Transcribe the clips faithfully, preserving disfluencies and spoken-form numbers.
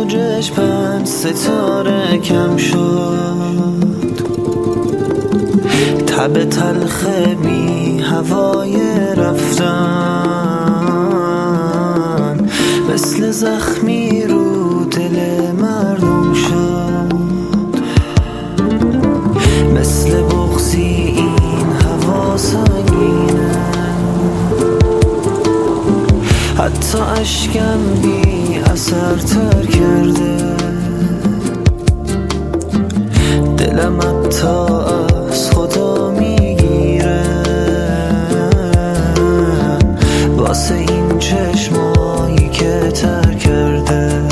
تو چشمت ستاره کم شد، تب تلخ بی هوای رفتن مثل زخمی رو دل مردم شد. مثل بغضی این هوا سنگینه، حتی اشکم بی اثر تر کرده. دلم حتی از خدا میگیره واسه این چشمایی که تر کرده.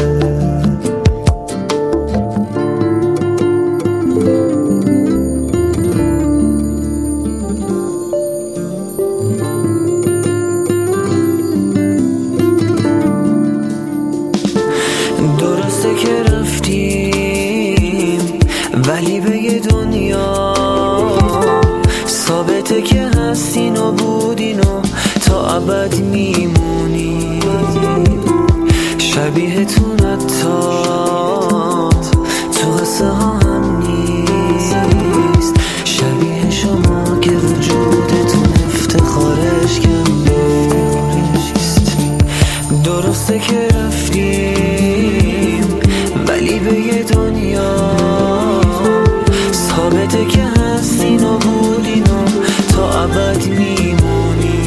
درسته که رفتیم ولی به یه دنیا ثابته که هستین و بودین و تا ابد میمونی. شبیهتون حتی تو قصه ها هم نیست، شبیه شما که وجودتون افتخارش کم نیست. درسته که رفتیم ولی به یه دنیا ثابته که هستین و بودین و تا ابد میمونی.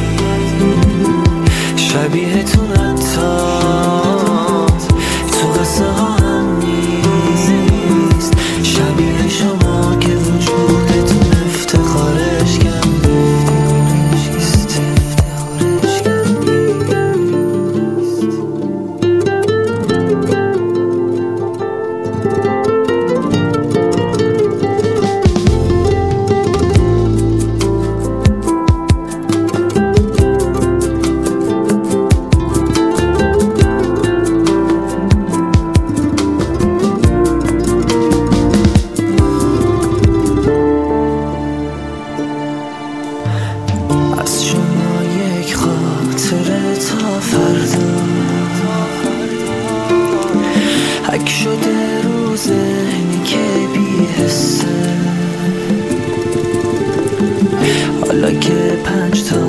شبیهتون حتی تو قصه ها هم نیست، شبیه شما که وجودتون افتخارش کم نیست. افتخارش کم از شما یک خاطره تا فردا حک شده رو ذهنی که بی حسه. حالا که پنج تا